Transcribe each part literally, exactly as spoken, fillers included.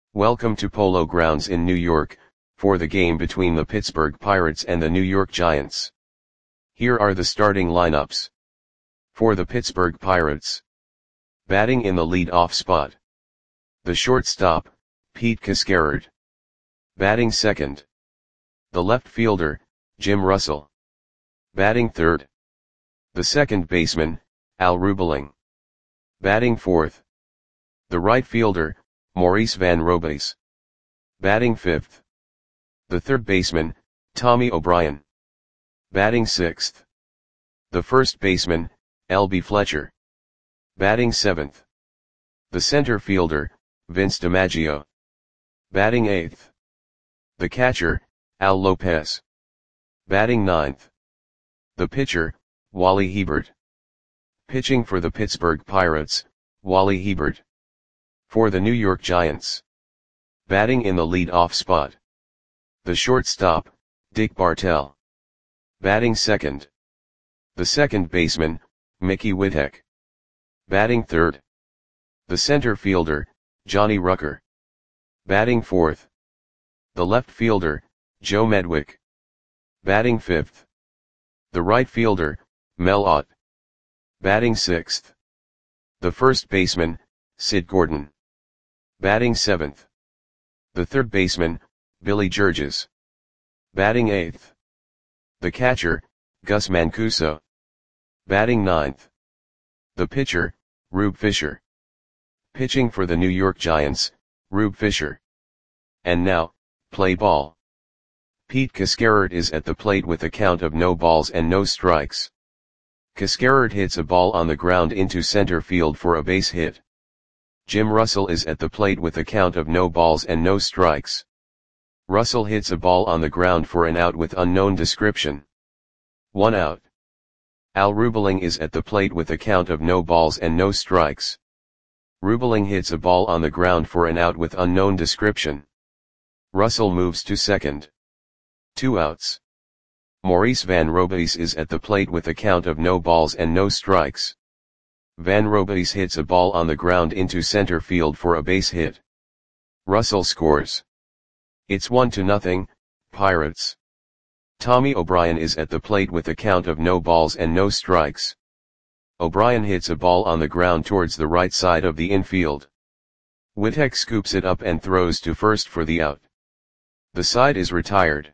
Welcome to Polo Grounds in New York, for the game between the Pittsburgh Pirates and the New York Giants. Here are the starting lineups. For the Pittsburgh Pirates. Batting in the lead-off spot. The shortstop, Pete Cascarard. Batting second. The left fielder, Jim Russell. Batting third. The second baseman, Al Rubeling. Batting fourth. The right fielder, Maurice Van Robays. Batting fifth. The third baseman, Tommy O'Brien. Batting sixth. The first baseman, L B Fletcher. Batting seventh. The center fielder, Vince DiMaggio. Batting eighth. The catcher, Al Lopez. Batting ninth. The pitcher, Wally Hebert. Pitching for the Pittsburgh Pirates, Wally Hebert. For the New York Giants. Batting in the lead-off spot. The shortstop, Dick Bartell. Batting second. The second baseman, Mickey Whittek. Batting third. The center fielder, Johnny Rucker. Batting fourth. The left fielder, Joe Medwick. Batting fifth. The right fielder, Mel Ott. Batting sixth. The first baseman, Sid Gordon. Batting seventh. The third baseman, Billy Georges. Batting eighth. The catcher, Gus Mancuso. Batting ninth. The pitcher, Rube Fisher. Pitching for the New York Giants, Rube Fisher. And now, play ball. Pete Cascarard is at the plate with a count of no balls and no strikes. Cascarard hits a ball on the ground into center field for a base hit. Jim Russell is at the plate with a count of no balls and no strikes. Russell hits a ball on the ground for an out with unknown description. One out. Al Rubeling is at the plate with a count of no balls and no strikes. Rubeling hits a ball on the ground for an out with unknown description. Russell moves to second. Two outs. Maurice Van Robays is at the plate with a count of no balls and no strikes. Van Robays hits a ball on the ground into center field for a base hit. Russell scores. It's one to nothing, Pirates. Tommy O'Brien is at the plate with a count of no balls and no strikes. O'Brien hits a ball on the ground towards the right side of the infield. Whittek scoops it up and throws to first for the out. The side is retired.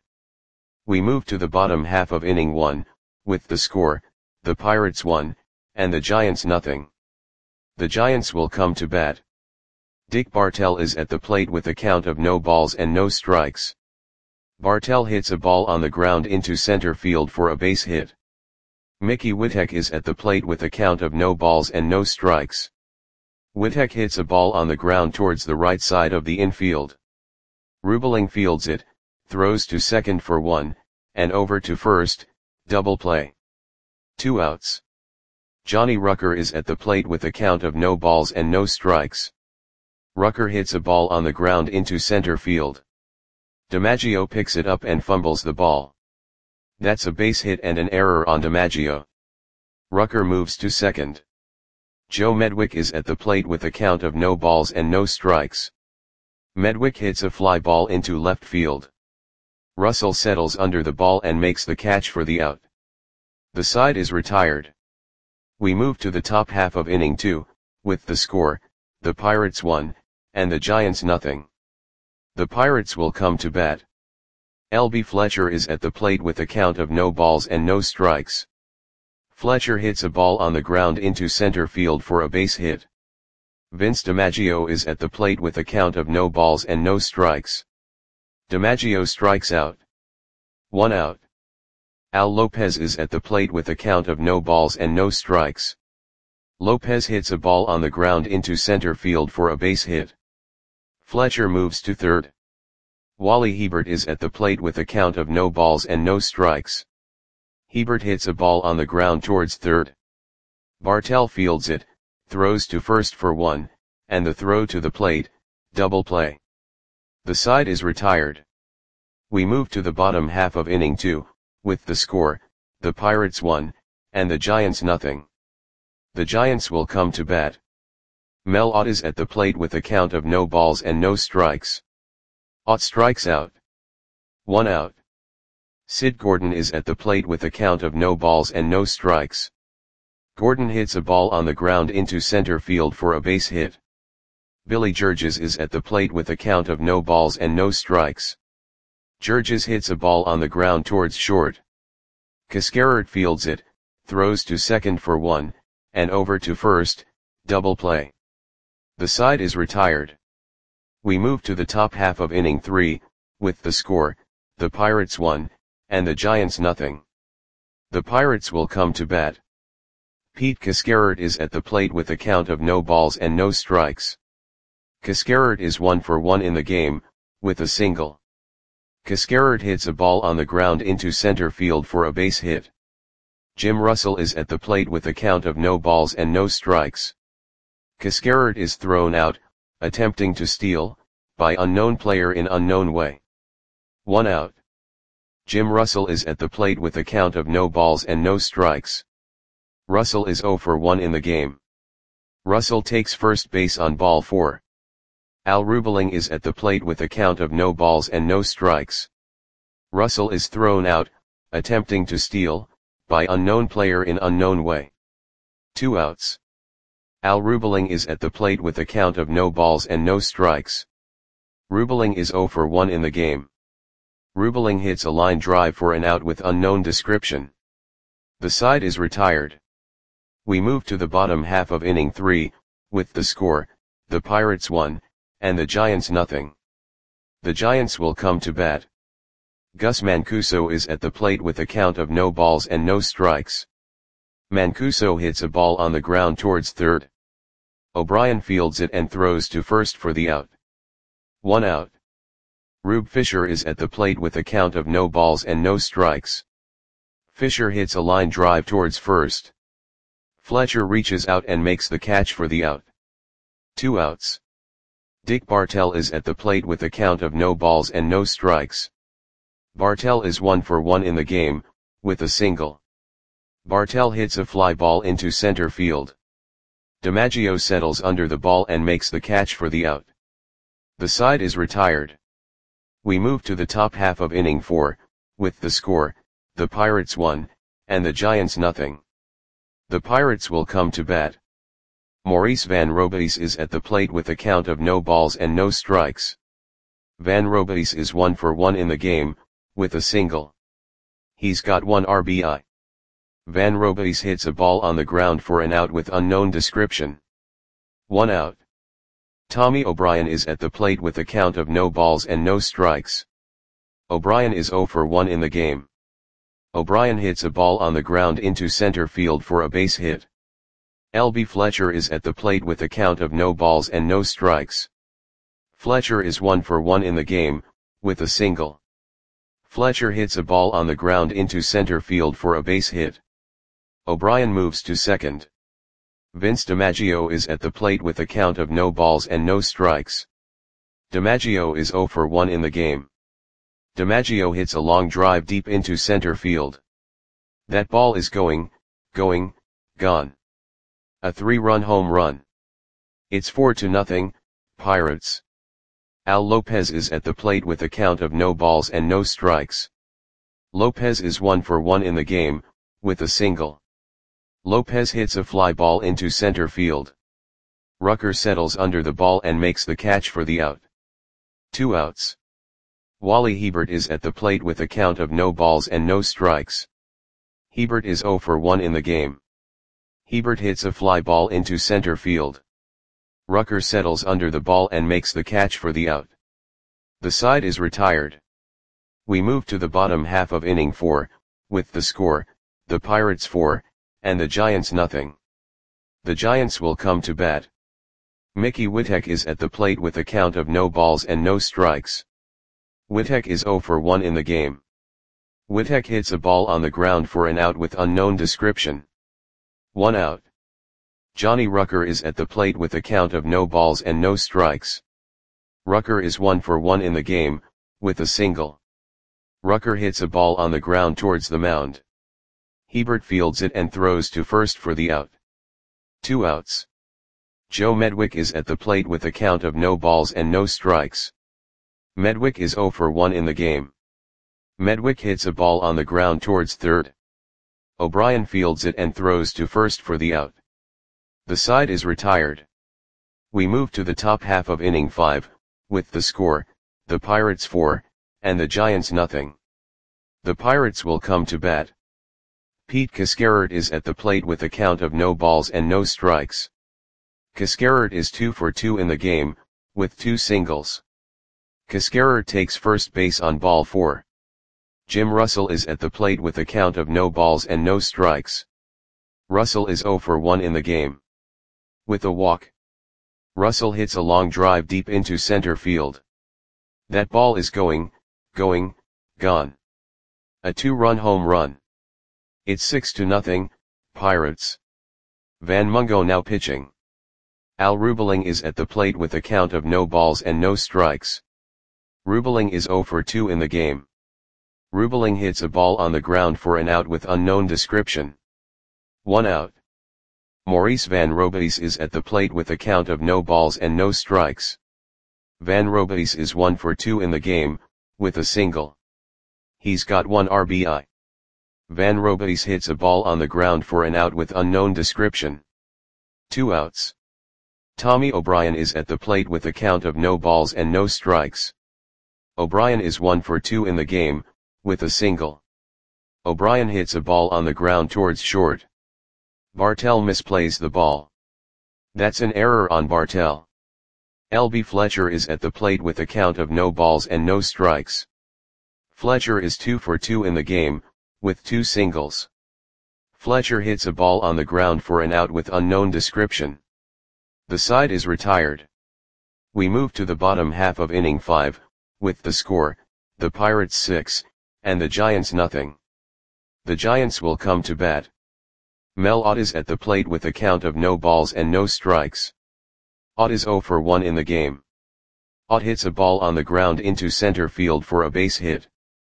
We move to the bottom half of inning one, with the score, the Pirates one, and the Giants nothing. The Giants will come to bat. Dick Bartell is at the plate with a count of no balls and no strikes. Bartell hits a ball on the ground into center field for a base hit. Mickey Whittek is at the plate with a count of no balls and no strikes. Whittek hits a ball on the ground towards the right side of the infield. Rubeling fields it, throws to second for one, and over to first, double play. Two outs. Johnny Rucker is at the plate with a count of no balls and no strikes. Rucker hits a ball on the ground into center field. DiMaggio picks it up and fumbles the ball. That's a base hit and an error on DiMaggio. Rucker moves to second. Joe Medwick is at the plate with a count of no balls and no strikes. Medwick hits a fly ball into left field. Russell settles under the ball and makes the catch for the out. The side is retired. We move to the top half of inning two, with the score, the Pirates one, and the Giants nothing. The Pirates will come to bat. L B Fletcher is at the plate with a count of no balls and no strikes. Fletcher hits a ball on the ground into center field for a base hit. Vince DiMaggio is at the plate with a count of no balls and no strikes. DiMaggio strikes out. One out. Al Lopez is at the plate with a count of no balls and no strikes. Lopez hits a ball on the ground into center field for a base hit. Fletcher moves to third. Wally Hebert is at the plate with a count of no balls and no strikes. Hebert hits a ball on the ground towards third. Bartell fields it, throws to first for one, and the throw to the plate, double play. The side is retired. We move to the bottom half of inning two, with the score, the Pirates one, and the Giants nothing. The Giants will come to bat. Mel Ott is at the plate with a count of no balls and no strikes. Ott strikes out. One out. Sid Gordon is at the plate with a count of no balls and no strikes. Gordon hits a ball on the ground into center field for a base hit. Billy Georges is at the plate with a count of no balls and no strikes. Georges hits a ball on the ground towards short. Cascarert fields it, throws to second for one, and over to first, double play. The side is retired. We move to the top half of inning three, with the score, the Pirates one, and the Giants nothing. The Pirates will come to bat. Pete Cascarert is at the plate with a count of no balls and no strikes. Cascarert is one for one in the game, with a single. Cascarert hits a ball on the ground into center field for a base hit. Jim Russell is at the plate with a count of no balls and no strikes. Cascarert is thrown out, attempting to steal, by unknown player in unknown way. One out. Jim Russell is at the plate with a count of no balls and no strikes. Russell is zero for one in the game. Russell takes first base on ball four. Al Rubeling is at the plate with a count of no balls and no strikes. Russell is thrown out, attempting to steal, by unknown player in unknown way. Two outs. Al Rubeling is at the plate with a count of no balls and no strikes. Rubeling is zero for one in the game. Rubeling hits a line drive for an out with unknown description. The side is retired. We move to the bottom half of inning three, with the score, the Pirates one, and the Giants nothing. The Giants will come to bat. Gus Mancuso is at the plate with a count of no balls and no strikes. Mancuso hits a ball on the ground towards third. O'Brien fields it and throws to first for the out. One out. Rube Fisher is at the plate with a count of no balls and no strikes. Fisher hits a line drive towards first. Fletcher reaches out and makes the catch for the out. Two outs. Dick Bartell is at the plate with a count of no balls and no strikes. Bartell is one for one in the game, with a single. Bartell hits a fly ball into center field. DiMaggio settles under the ball and makes the catch for the out. The side is retired. We move to the top half of inning four, with the score, the Pirates one, and the Giants nothing. The Pirates will come to bat. Maurice Van Robies is at the plate with a count of no balls and no strikes. Van Robies is one for one in the game, with a single. He's got one R B I. Van Robies hits a ball on the ground for an out with unknown description. One out. Tommy O'Brien is at the plate with a count of no balls and no strikes. O'Brien is zero for one in the game. O'Brien hits a ball on the ground into center field for a base hit. L B Fletcher is at the plate with a count of no balls and no strikes. Fletcher is one for one in the game, with a single. Fletcher hits a ball on the ground into center field for a base hit. O'Brien moves to second. Vince DiMaggio is at the plate with a count of no balls and no strikes. DiMaggio is zero for one in the game. DiMaggio hits a long drive deep into center field. That ball is going, going, gone. A three-run home run. It's four to nothing, Pirates. Al Lopez is at the plate with a count of no balls and no strikes. Lopez is one for one in the game, with a single. Lopez hits a fly ball into center field. Rucker settles under the ball and makes the catch for the out. Two outs. Wally Hebert is at the plate with a count of no balls and no strikes. Hebert is zero for one in the game. Hebert hits a fly ball into center field. Rucker settles under the ball and makes the catch for the out. The side is retired. We move to the bottom half of inning four, with the score, the Pirates four, and the Giants nothing. The Giants will come to bat. Mickey Witek is at the plate with a count of no balls and no strikes. Witek is zero for one in the game. Witek hits a ball on the ground for an out with unknown description. One out. Johnny Rucker is at the plate with a count of no balls and no strikes. Rucker is one for one in the game, with a single. Rucker hits a ball on the ground towards the mound. Hebert fields it and throws to first for the out. Two outs. Joe Medwick is at the plate with a count of no balls and no strikes. Medwick is zero for one in the game. Medwick hits a ball on the ground towards third. O'Brien fields it and throws to first for the out. The side is retired. We move to the top half of inning five, with the score, the Pirates four, and the Giants nothing. The Pirates will come to bat. Pete Cascarert is at the plate with a count of no balls and no strikes. Cascarert is two for two in the game, with two singles. Cascarert takes first base on ball four. Jim Russell is at the plate with a count of no balls and no strikes. Russell is zero for one in the game. With a walk, Russell hits a long drive deep into center field. That ball is going, going, gone. A two-run home run. It's six to nothing, Pirates. Van Mungo now pitching. Al Rubeling is at the plate with a count of no balls and no strikes. Rubeling is zero for two in the game. Rubeling hits a ball on the ground for an out with unknown description. One out. Maurice Van Robies is at the plate with a count of no balls and no strikes. Van Robies is one for two in the game, with a single. He's got one R B I. Van Robies hits a ball on the ground for an out with unknown description. Two outs. Tommy O'Brien is at the plate with a count of no balls and no strikes. O'Brien is one for two in the game, with a single. O'Brien hits a ball on the ground towards short. Bartell misplays the ball. That's an error on Bartell. L B Fletcher is at the plate with a count of no balls and no strikes. Fletcher is two for two in the game, with two singles. Fletcher hits a ball on the ground for an out with unknown description. The side is retired. We move to the bottom half of inning five, with the score, the Pirates six, and the Giants nothing. The Giants will come to bat. Mel Ott is at the plate with a count of no balls and no strikes. Ott is zero for one in the game. Ott hits a ball on the ground into center field for a base hit.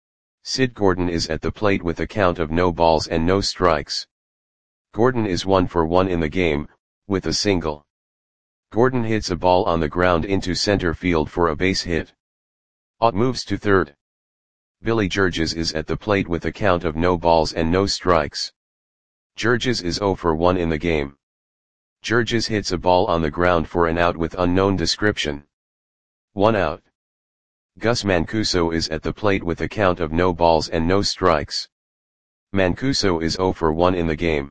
Sid Gordon is at the plate with a count of no balls and no strikes. Gordon is one for one in the game, with a single. Gordon hits a ball on the ground into center field for a base hit. Ott moves to third. Billy Georges is at the plate with a count of no balls and no strikes. Georges is zero for one in the game. Georges hits a ball on the ground for an out with unknown description. One out. Gus Mancuso is at the plate with a count of no balls and no strikes. Mancuso is zero for one in the game.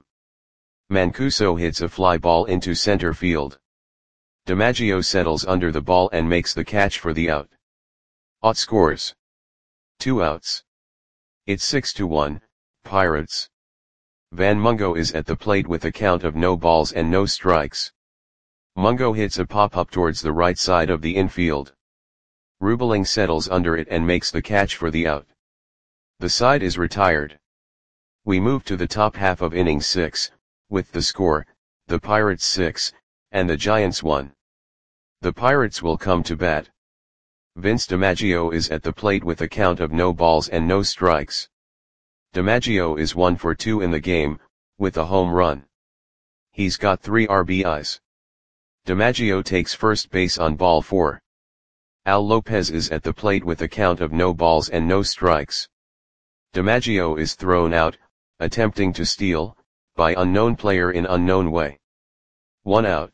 Mancuso hits a fly ball into center field. DiMaggio settles under the ball and makes the catch for the out. Ott scores. Two outs. It's six to one, Pirates. Van Mungo is at the plate with a count of no balls and no strikes. Mungo hits a pop-up towards the right side of the infield. Rubeling settles under it and makes the catch for the out. The side is retired. We move to the top half of inning six, with the score, the Pirates six, and the Giants one. The Pirates will come to bat. Vince DiMaggio is at the plate with a count of no balls and no strikes. DiMaggio is one for two in the game, with a home run. He's got three R B Is. DiMaggio takes first base on ball four. Al Lopez is at the plate with a count of no balls and no strikes. DiMaggio is thrown out, attempting to steal, by unknown player in unknown way. One out.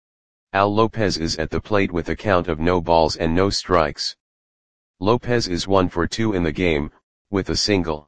Al Lopez is at the plate with a count of no balls and no strikes. Lopez is one for two in the game, with a single.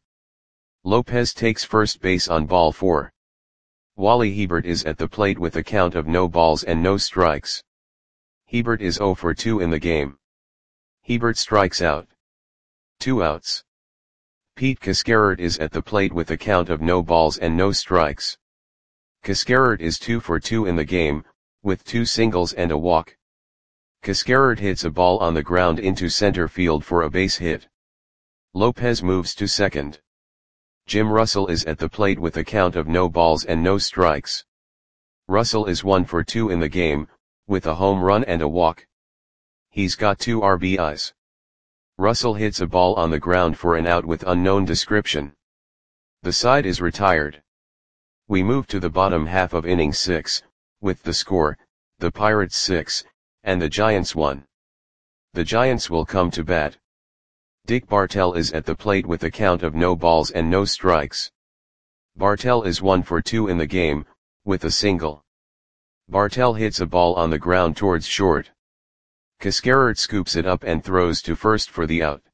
Lopez takes first base on ball four. Wally Hebert is at the plate with a count of no balls and no strikes. Hebert is zero for two in the game. Hebert strikes out. Two outs. Pete Cascarert is at the plate with a count of no balls and no strikes. Cascarert is two for two in the game, with two singles and a walk. Cascarert hits a ball on the ground into center field for a base hit. Lopez moves to second. Jim Russell is at the plate with a count of no balls and no strikes. Russell is one for two in the game, with a home run and a walk. He's got two R B Is. Russell hits a ball on the ground for an out with unknown description. The side is retired. We move to the bottom half of inning six, with the score, the Pirates six, and the Giants one. The Giants will come to bat. Dick Bartell is at the plate with a count of no balls and no strikes. Bartell is one for two in the game, with a single. Bartell hits a ball on the ground towards short. Cascarert scoops it up and throws to first for the out.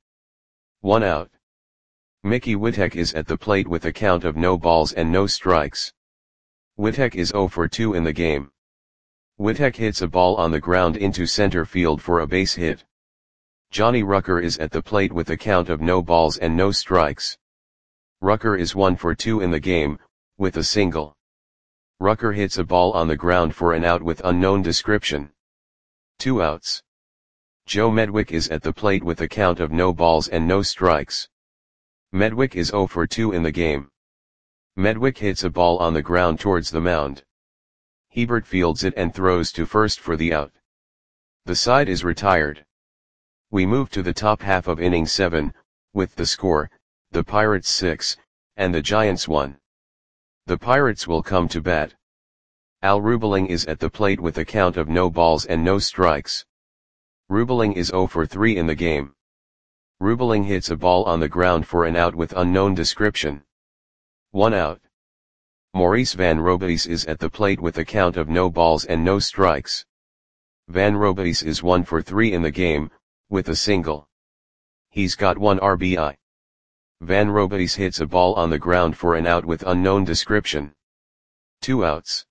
One out. Mickey Witek is at the plate with a count of no balls and no strikes. Witek is zero for two in the game. Witek hits a ball on the ground into center field for a base hit. Johnny Rucker is at the plate with a count of no balls and no strikes. Rucker is one for two in the game, with a single. Rucker hits a ball on the ground for an out with unknown description. Two outs. Joe Medwick is at the plate with a count of no balls and no strikes. Medwick is zero for two in the game. Medwick hits a ball on the ground towards the mound. Hebert fields it and throws to first for the out. The side is retired. We move to the top half of inning seven, with the score, the Pirates six, and the Giants one. The Pirates will come to bat. Al Rubeling is at the plate with a count of no balls and no strikes. Rubeling is zero for three in the game. Rubeling hits a ball on the ground for an out with unknown description. One out. Maurice Van Robeis is at the plate with a count of no balls and no strikes. Van Robeis is one for three in the game, with a single. He's got one R B I. Van Robeis hits a ball on the ground for an out with unknown description. Two outs.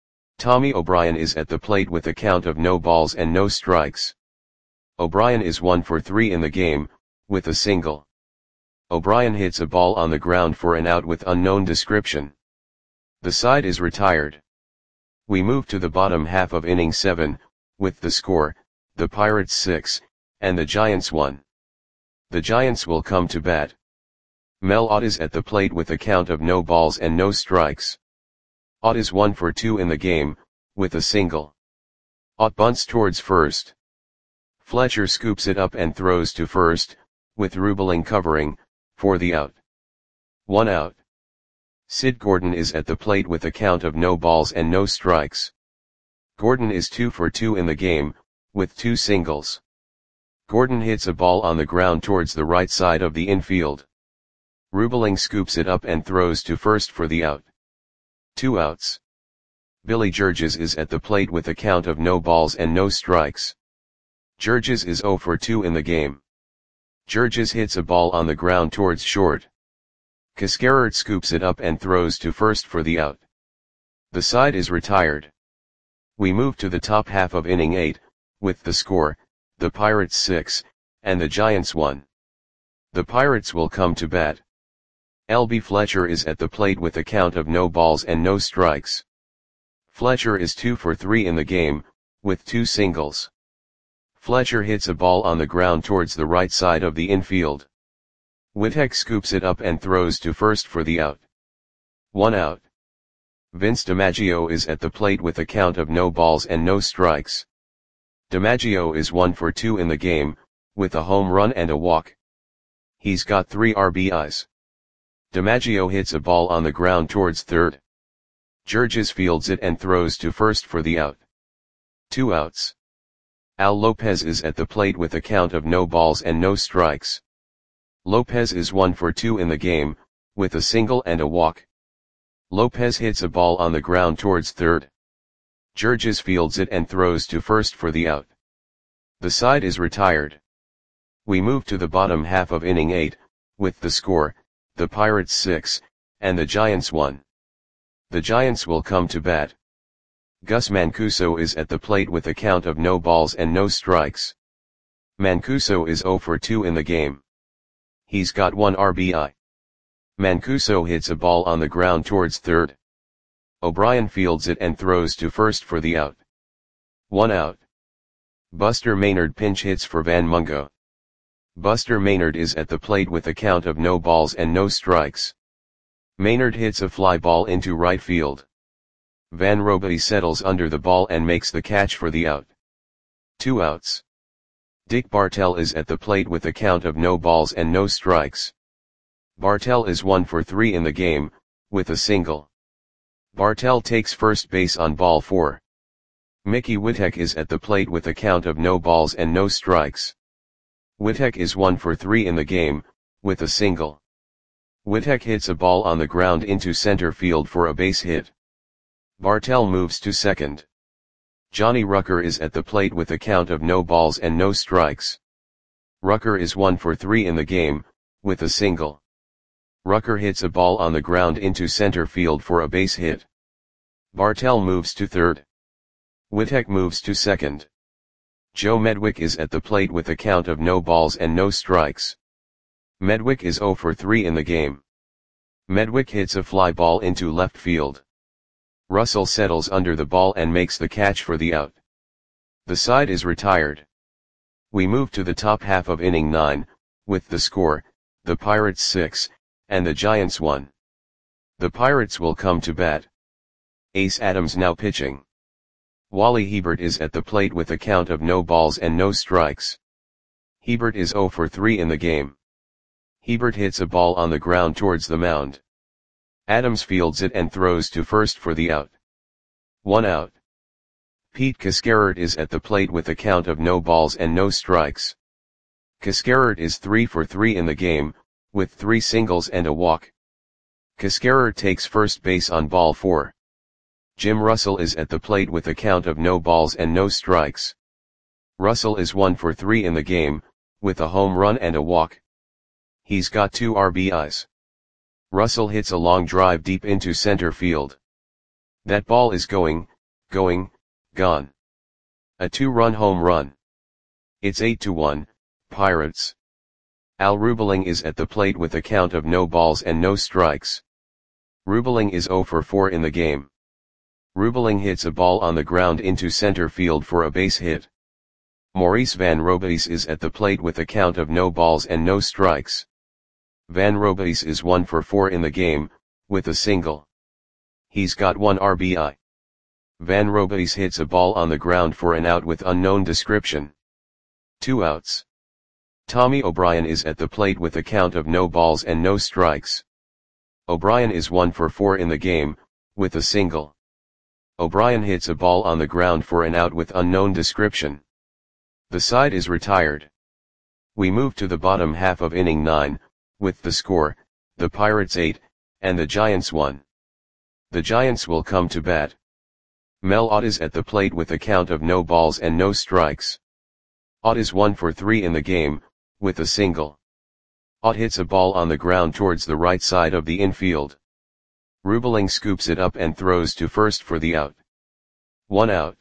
Tommy O'Brien is at the plate with a count of no balls and no strikes. O'Brien is one for three in the game, with a single. O'Brien hits a ball on the ground for an out with unknown description. The side is retired. We move to the bottom half of inning seven, with the score, the Pirates six, and the Giants one. The Giants will come to bat. Mel Ott is at the plate with a count of no balls and no strikes. Ott is one for two in the game, with a single. Ott bunts towards first. Fletcher scoops it up and throws to first, with Rubeling covering, for the out. One out. Sid Gordon is at the plate with a count of no balls and no strikes. Gordon is two for two in the game, with two singles. Gordon hits a ball on the ground towards the right side of the infield. Rubeling scoops it up and throws to first for the out. Two outs. Billy Georges is at the plate with a count of no balls and no strikes. Georges is zero for two in the game. Georges hits a ball on the ground towards short. Cascarert scoops it up and throws to first for the out. The side is retired. We move to the top half of inning eight, with the score, the Pirates six, and the Giants one. The Pirates will come to bat. L B Fletcher is at the plate with a count of no balls and no strikes. Fletcher is two for three in the game, with two singles. Fletcher hits a ball on the ground towards the right side of the infield. Witek scoops it up and throws to first for the out. One out. Vince DiMaggio is at the plate with a count of no balls and no strikes. DiMaggio is one for two in the game, with a home run and a walk. He's got three R B Is. DiMaggio hits a ball on the ground towards third. Georges fields it and throws to first for the out. Two outs. Al Lopez is at the plate with a count of no balls and no strikes. Lopez is one for two in the game, with a single and a walk. Lopez hits a ball on the ground towards third. Georges fields it and throws to first for the out. The side is retired. We move to the bottom half of inning eight, with the score, the Pirates six, and the Giants one. The Giants will come to bat. Gus Mancuso is at the plate with a count of no balls and no strikes. Mancuso is zero for two in the game. He's got one R B I. Mancuso hits a ball on the ground towards third. O'Brien fields it and throws to first for the out. One out. Buster Maynard pinch hits for Van Mungo. Buster Maynard is at the plate with a count of no balls and no strikes. Maynard hits a fly ball into right field. Van Robeis settles under the ball and makes the catch for the out. Two outs. Dick Bartell is at the plate with a count of no balls and no strikes. Bartell is one for three in the game, with a single. Bartell takes first base on ball four. Mickey Witek is at the plate with a count of no balls and no strikes. Witek is one for three in the game, with a single. Witek hits a ball on the ground into center field for a base hit. Bartell moves to second. Johnny Rucker is at the plate with a count of no balls and no strikes. Rucker is one for three in the game, with a single. Rucker hits a ball on the ground into center field for a base hit. Bartell moves to third. Witek moves to second. Joe Medwick is at the plate with a count of no balls and no strikes. Medwick is zero for three in the game. Medwick hits a fly ball into left field. Russell settles under the ball and makes the catch for the out. The side is retired. We move to the top half of inning nine, with the score, the Pirates six, and the Giants one. The Pirates will come to bat. Ace Adams now pitching. Wally Hebert is at the plate with a count of no balls and no strikes. Hebert is zero for three in the game. Hebert hits a ball on the ground towards the mound. Adams fields it and throws to first for the out. One out. Pete Cascarert is at the plate with a count of no balls and no strikes. Cascarert is three for three in the game, with three singles and a walk. Cascarert takes first base on ball four. Jim Russell is at the plate with a count of no balls and no strikes. Russell is one for three in the game, with a home run and a walk. He's got two R B Is. Russell hits a long drive deep into center field. That ball is going, going, gone. A two-run home run. It's eight to one, Pirates. Al Rubeling is at the plate with a count of no balls and no strikes. Rubeling is zero for four in the game. Rubeling hits a ball on the ground into center field for a base hit. Maurice Van Robeis is at the plate with a count of no balls and no strikes. Van Robeis is one for four in the game, with a single. He's got one R B I. Van Robeis hits a ball on the ground for an out with unknown description. Two outs. Tommy O'Brien is at the plate with a count of no balls and no strikes. O'Brien is one for four in the game, with a single. O'Brien hits a ball on the ground for an out with unknown description. The side is retired. We move to the bottom half of inning nine, with the score, the Pirates eight, and the Giants one. The Giants will come to bat. Mel Ott is at the plate with a count of no balls and no strikes. Ott is one for three in the game, with a single. Ott hits a ball on the ground towards the right side of the infield. Rubeling scoops it up and throws to first for the out. One out.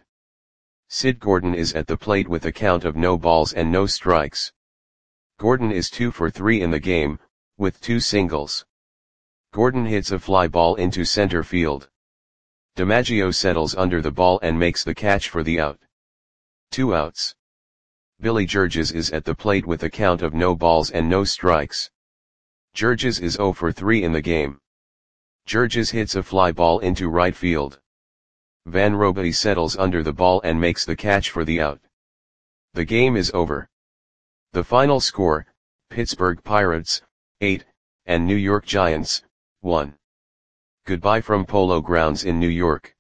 Sid Gordon is at the plate with a count of no balls and no strikes. Gordon is two for three in the game, with two singles. Gordon hits a fly ball into center field. DiMaggio settles under the ball and makes the catch for the out. Two outs. Billy Georges is at the plate with a count of no balls and no strikes. Georges is zero for three in the game. Georges hits a fly ball into right field. Van Robeis settles under the ball and makes the catch for the out. The game is over. The final score, Pittsburgh Pirates, eight, and New York Giants, one. Goodbye from Polo Grounds in New York.